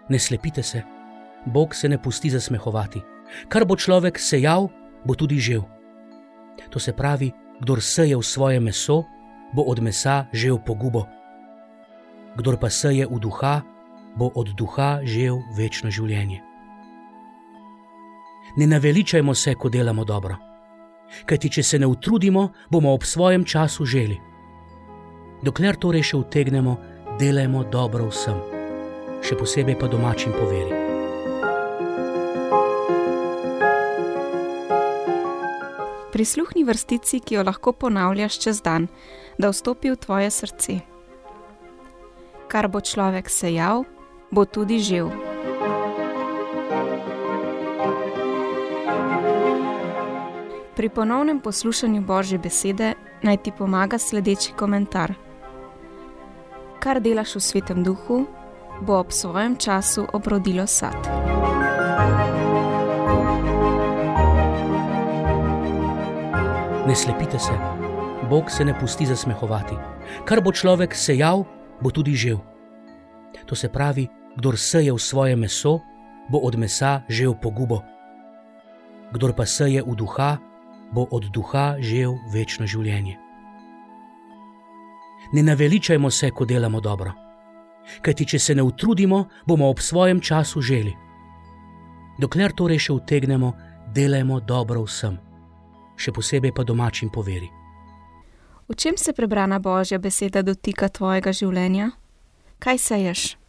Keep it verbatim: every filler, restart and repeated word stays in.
Ne slepite se, Bog se ne pusti zasmehovati. Kar bo človek sejal, bo tudi žel. To se pravi, kdor seje v svoje meso, bo od mesa žel pogubo. Kdor pa seje v duha, bo od duha žel večno življenje. Ne naveličajmo se, ko delamo dobro, kajti če se ne utrudimo, bomo ob svojem času želi. Dokler torej še utegnemo, delajmo dobro vsem, še posebej pa domačim po veri. Prisluhni vrstici, ki jo lahko ponavljaš čez dan, da vstopi v tvoje srce. Kar bo človek sejal, bo tudi žel. Pri ponovnem poslušanju Božje besede naj ti pomaga sledeči komentar. Kar delaš v Svetem Duhu, bo ob svojem času obrodilo sad. Ne slepite se, Bog se ne pusti zasmehovati. Kar bo človek sejal, bo tudi žel. To se pravi, kdor seje v svoje meso, bo od mesa žel pogubo. Kdor pa seje v duha, bo od duha žel večno življenje. Ne naveličajmo se, ko delamo dobro, kajti če se ne utrudimo, bomo ob svojem času želi. Dokler torej še utegnemo, delajmo dobro vsem, še posebej pa domačim po veri. V čem se prebrana Božja beseda dotika tvojega življenja? Kaj seješ?